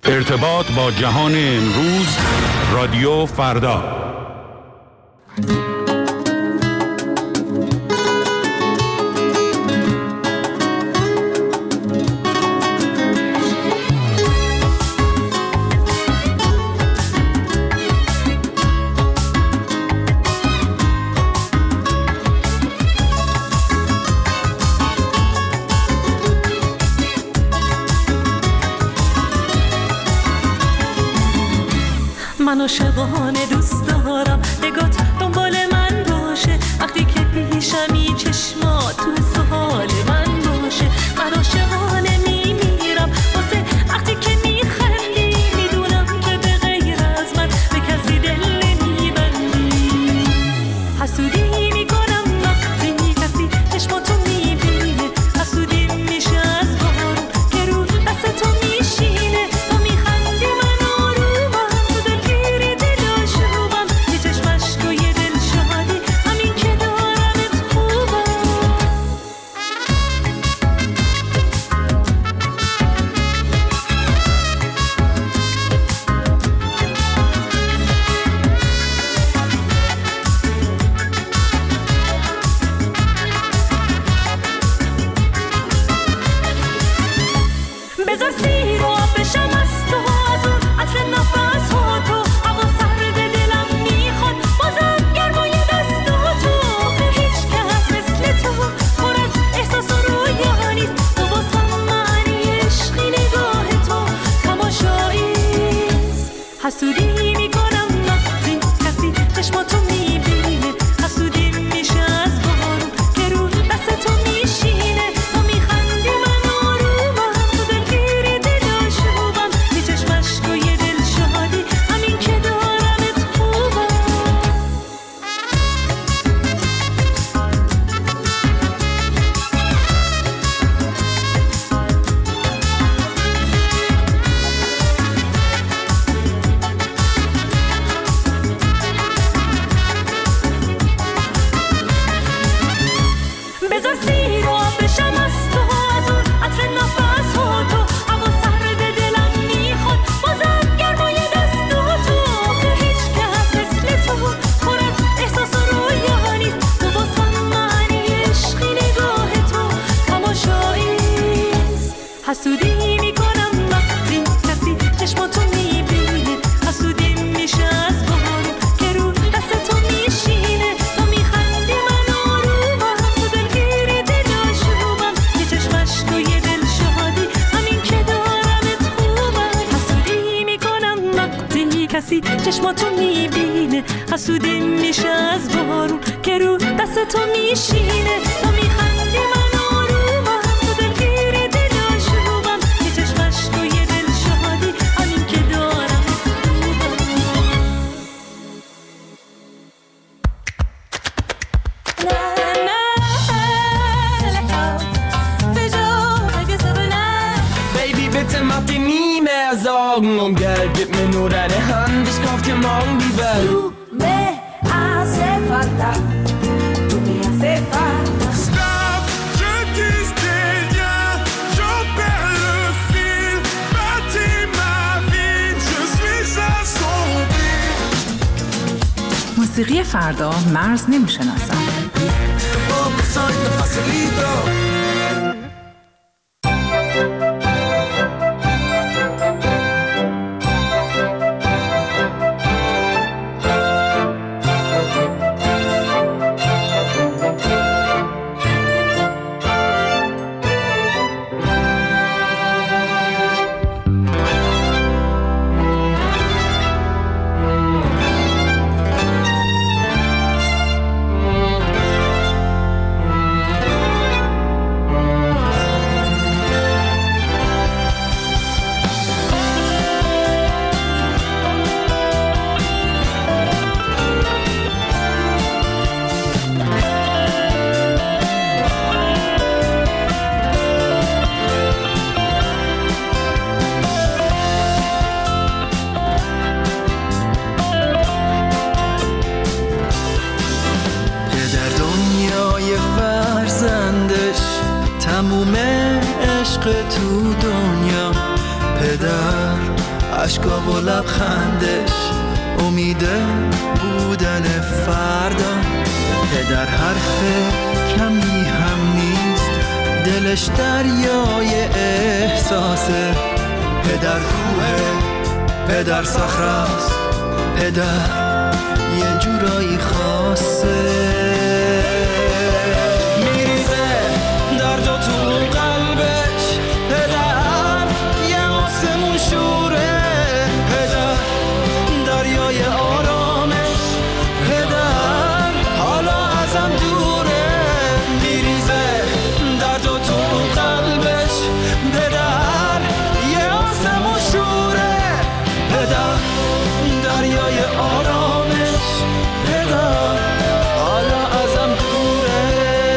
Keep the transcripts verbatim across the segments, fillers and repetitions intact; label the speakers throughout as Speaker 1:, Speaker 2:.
Speaker 1: ارتباط با جهان امروز، رادیو فردا.
Speaker 2: من عاشقانه دوست دارم نگات دنبال من باشه، وقتی که پیشمی چشمات تو سوال من باشه. من عاشقانه میمیرم واسه وقتی که میخندی، میدونم که به غیر از من به کسی دل نمیبندی. حسودی میکنم وقتی کسی چشماتو میبینه، حسودی میشه از بارون که رو دست تو میشینه. تو میخندی من آرومم، تو دلگیری دلاشوبم، یه چشم اشک و یه دل شادی، همین که دارمت خوبم. بذار سیر و آب بشم از تو، از اون عطر نفس ها تو، هوا سرد دلم میخواد بازم گرمای دست تو. هیچ کس مثل تو پر از احساس و رویا نیست، تو واسم معنی عشقی، نگاه تو تماشاییست. حسودی میکنم وقتی کسی چشماتو میبینه، حسودی میشه از بارون که رو دست تو میشینه. تو میخندی من آرومم، تو دلگیری دلاشوبم، یه چشم اشک و یه دل شادی، همین که دارمت خوبم. بذار سیر و آب بشم از تو، از اون عطر نفس ها تو، هوا سرد دلم میخواد بازم گرمای دست تو. هیچ کس مثل تو پر از احساس و رویا نیست، تو واسم معنی عشقی، نگاه تو تماشاییست. حسودی میکنم وقتی کسی چشماتو میبینه، حسودی میشه از بارون که رو دست تو میشینه. تو میخندی من آرومم، تو دلگیری دلاشوبم، یه چشم اشک و یه دل شادی، همین که دارمت خوبم. حسودی میکنم وقتی کسی چشماتو میبینه، حسودی میشه از بارون که رو دست تو میشینه. تو میخندی من آرومم، تو دلگیری دلاشوبم، یه چشم اشک و یه دل شادی، همین که دارمت خوبم.
Speaker 3: Baby, bitte mach dir nie mehr Sorgen um Geld, gib mir nur deine Hand, ich kauf dir morgen die Welt.
Speaker 4: Tú me hace falta, tú me hace falta.
Speaker 5: Stop, je tisse des liens, j'en perds le fil, bâtis ma vie, je suis assombri.
Speaker 6: موسیقی فردا مرز نمیشناسد.
Speaker 5: Oh, soy tan facilito.
Speaker 7: اشکا و لبخندش امید بودن فردا. پدر حرف کمی هم نیست، دلش دریای احساسه. پدر کوه، پدر صخره‌ست، پدر یه جورایی خاصه. میریزه درد و تو قلبش، پدر یه آسمون شوره. پدر دریای آرامش، پدر حالا ازم دوره. میریزه درد و تو قلبش، پدر یه آسمون شوره. پدر دریای آرامش، پدر حالا ازم دوره.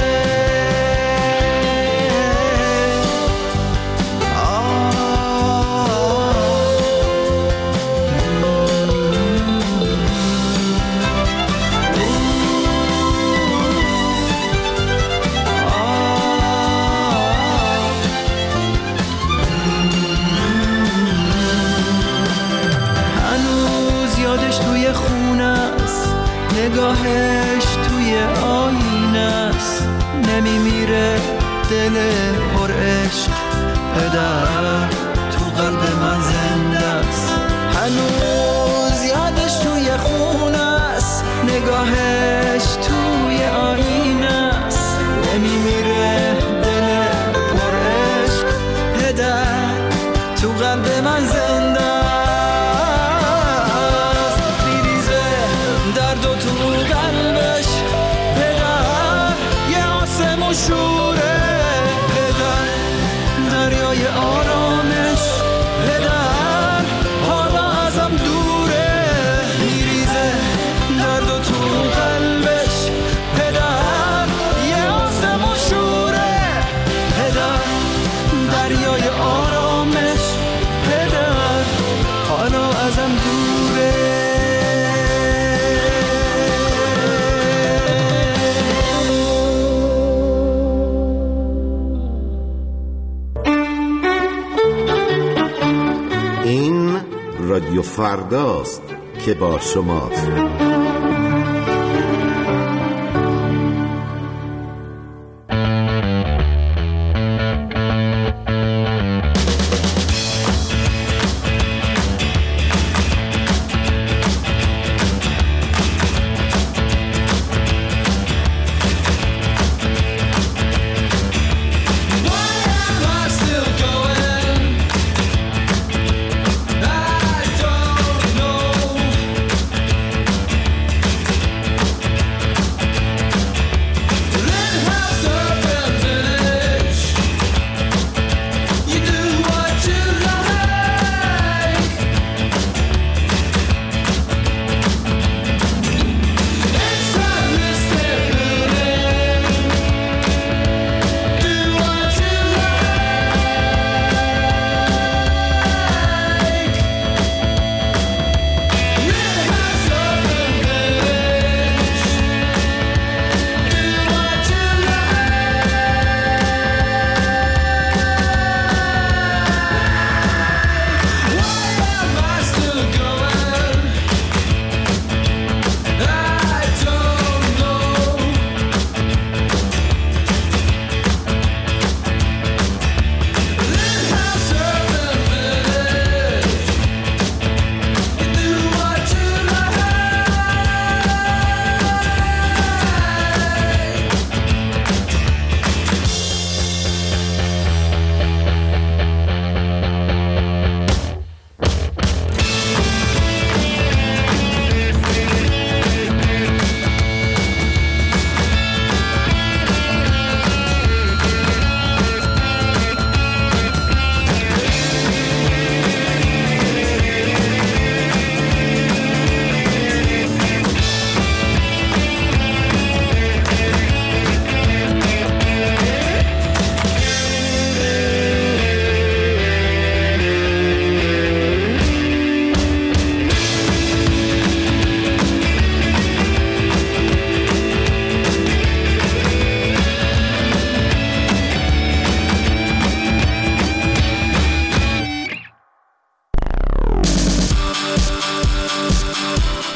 Speaker 7: هنوز یادش توی خونه است، نگاهش توی آینه است. نمیمیره دل پر عشق، پدر تو قلب من زنده است. هنوز یادش توی خونه است، نگاهش توی آینه است. نمیمیره دل پر عشق، پدر تو قلب من زنده است. میریزه درد و تو قلبش، پدر یه آسمون شوره. پدر دریای آرامش، پدر حالا ازم دوره. میریزه درد و تو قلبش، پدر یه آسمون شوره. پدر دریای آرامش، پدر حالا ازم دوره.
Speaker 8: این رادیو فرداست که با شماست.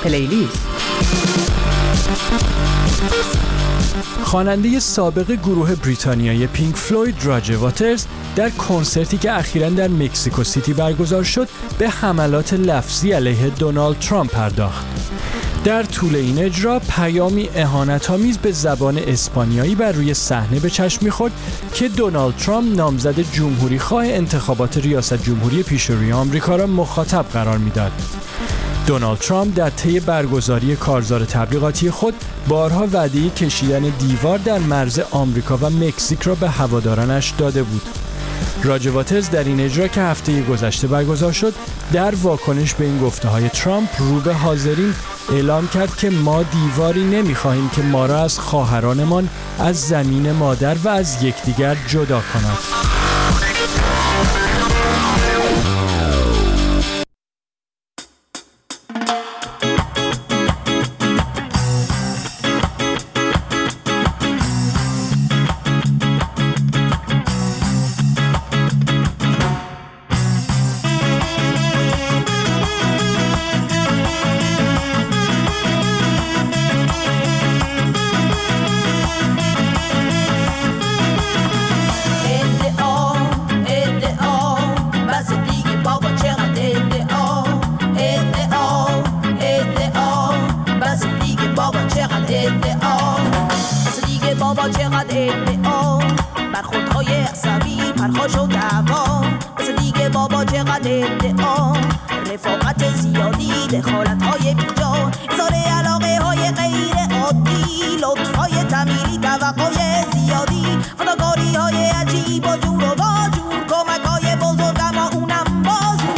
Speaker 6: پلیلیست.
Speaker 9: خواننده سابق گروه بریتانیایی پینک فلوید راجر واترز در کنسرتی که اخیراً در مکزیکو سیتی برگزار شد به حملات لفظی علیه دونالد ترامپ پرداخت. در طول این اجرا پیامی اهانت‌آمیز به زبان اسپانیایی بر روی صحنه به چشم می‌خورد که دونالد ترامپ نامزد جمهوری‌خواه انتخابات ریاست جمهوری پیشروی آمریکا را مخاطب قرار می‌داد. دونالد ترامپ در طی برگزاری کارزار تبلیغاتی خود بارها وعده کشیدن دیوار در مرز آمریکا و مکزیک را به هوادارانش داده بود. راجر واترز در این اجرا که هفته گذشته برگزار شد در واکنش به این گفته‌های ترامپ رو به حاضرین اعلام کرد که ما دیواری نمی‌خواهیم که ما را از خواهرانمان از زمین مادر و از یکدیگر جدا کند.
Speaker 10: بابا چقدر ادعا برخوردهای عصبی پرخاش و دعوا مثل دیگه بابا چقدر ادعا رفاقت زیادی دخالتهای بیجا اظهار علاقه های غیر عادی لطفهای تمیری توقعای زیادی فداکاری های عجیب و جور و واجور کمک های بزرگ اما اونم بازور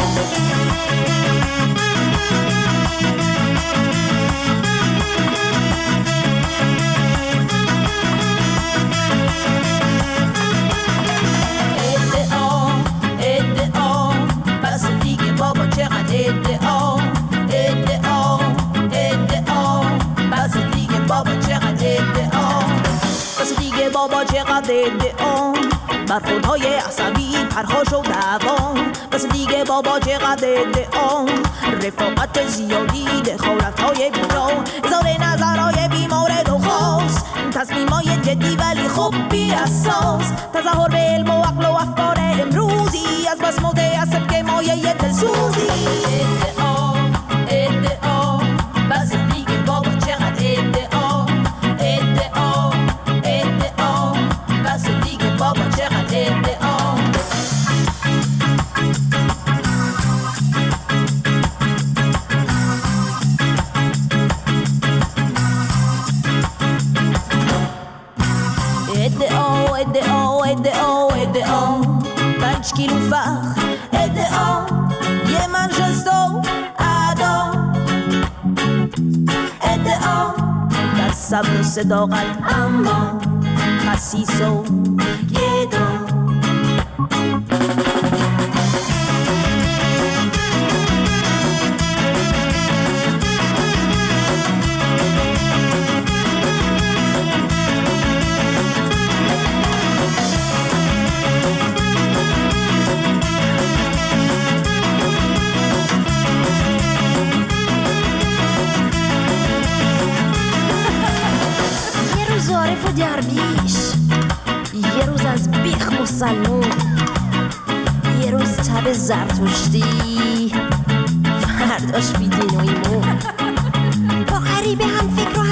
Speaker 10: ادعا ادعا ادعا بس دیگه بابا چقدر ادعا بس دیگه بابا چقدر ادعا برخوردهای عصبی پرخاش و دعوا بس دیگه بابا چقدر ادعا رفاقت زیادی دخالتهای بیجا اظهار نظرهای بیمورد و خاص تصمیمای جدی ولی خب بی اساس تظاهر به علم و عقل و افکار امروزی از بس متعصب که مایه دلسوزی ادعا ادعا بس دیگه بابا چقدر ادعا ادعا ادعا بس دیگه بابا چقدر ادعا ادعا ادعا ادعا ادعا پنج کیلو فخر ادعا یه منشستو ادا ادعا در صبر و صداقت اما خسیس و گدا عارف و درویش یه روز از بیخ مسلمون یه روز تب زرتشتی فرداش بیدین و ایمون با غریبه هم فکر